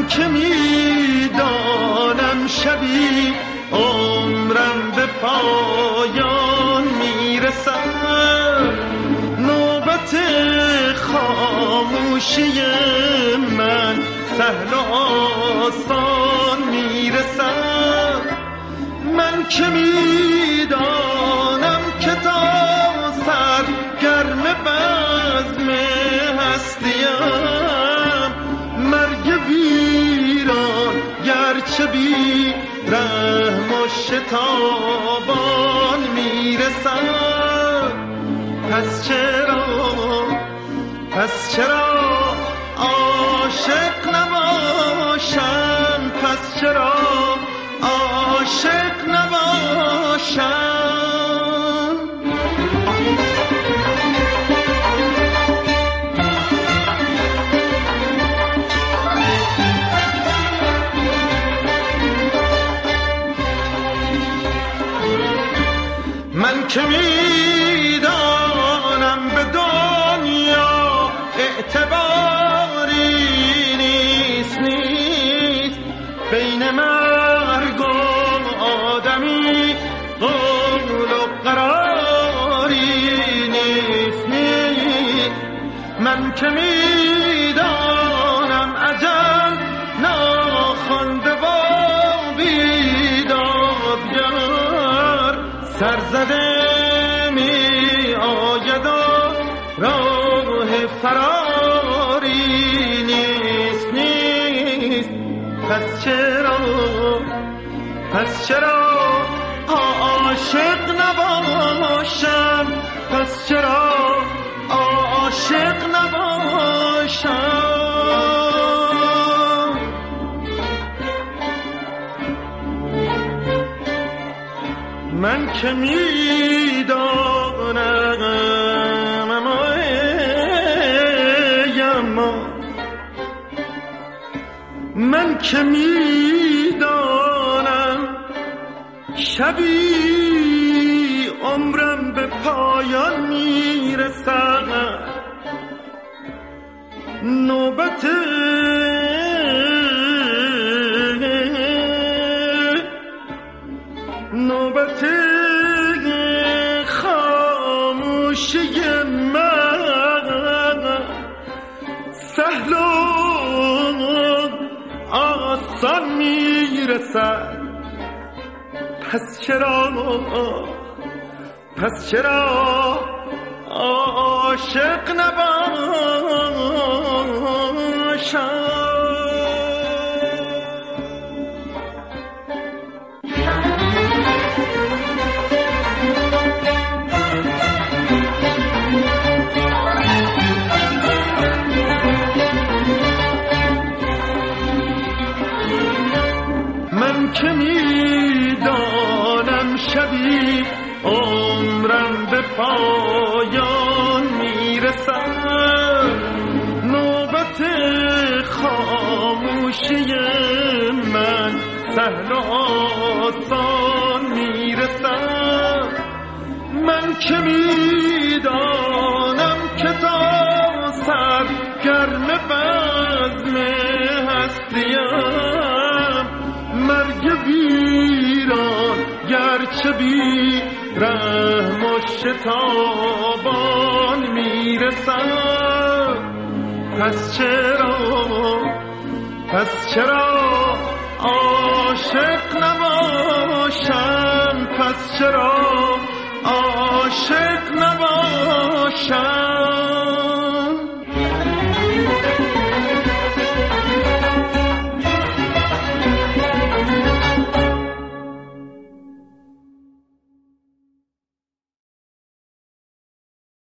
من که میدانم شبی عمرم به پایان میرسد، نوبت خاموشی من سهل و آسان میرسد. من که میدانم که تا سرگرم بزم هستیم، مرگ ویران گرچه بی رحم و شتابان میرسد. پس چرا عاشق نباشم، پس چرا عاشق نباشم. من که میدانم به دنیا اعتباری نیست بین مرگ و آدمی قول و قراری نیست. من که میدانم اجل ناخوانده و بیدادگر سرزده می آید و راه فراری نیست. پس چرا عاشق نباشم، پس چرا عاشق نباشم. من که میدانم اما من که میدانم شبی عمرم به پایان میرسد، نوبت خاموشی من سهل و آسان میرسد. پس چرا عاشق نباشم. من که میدانم شبی عمرم به پایان میرسد، نوبت خاموشی من سهل و آسان میرسد. من که میدانم که تا سرگرم بزم هستیم، مرگ ویران گرچه بی رحم و شتابان میرسد. پس چرا عاشق نباشم، پس چرا عاشق نباشم.